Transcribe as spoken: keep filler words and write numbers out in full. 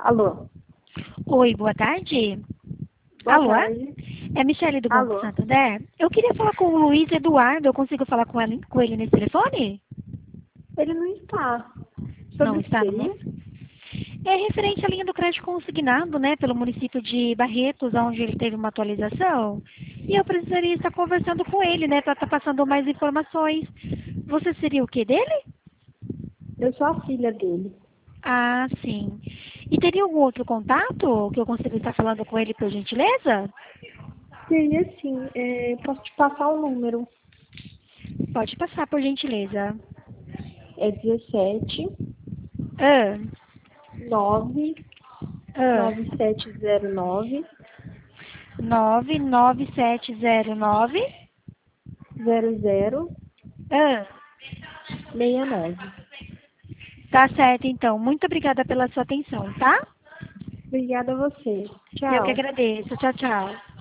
Alô? Oi, boa tarde. Boa Alô? tarde. É a Michele do Banco Alô? Santander. Eu queria falar com o Luiz Eduardo. Eu consigo falar com ele, com ele nesse telefone? Ele não está. Sobre Não o que está no seria? momento? É referente à linha do crédito consignado, né, pelo município de Barretos, onde ele teve uma atualização. E eu precisaria estar conversando com ele, né, para estar passando mais informações. Você seria o que dele? Eu sou a filha dele. Ah, sim. E teria algum outro contato que eu consiga estar falando com ele, por gentileza? Seria sim. É, posso te passar o número. Pode passar, por gentileza. É dezessete, Ah, nove, ah. nove sete zero nove, nove nove sete zero nove zero zero Ah, seis nove. tá certo, então. Muito obrigada pela sua atenção, tá? Obrigada a você. Eu que Tchau. agradeço. Tchau, tchau.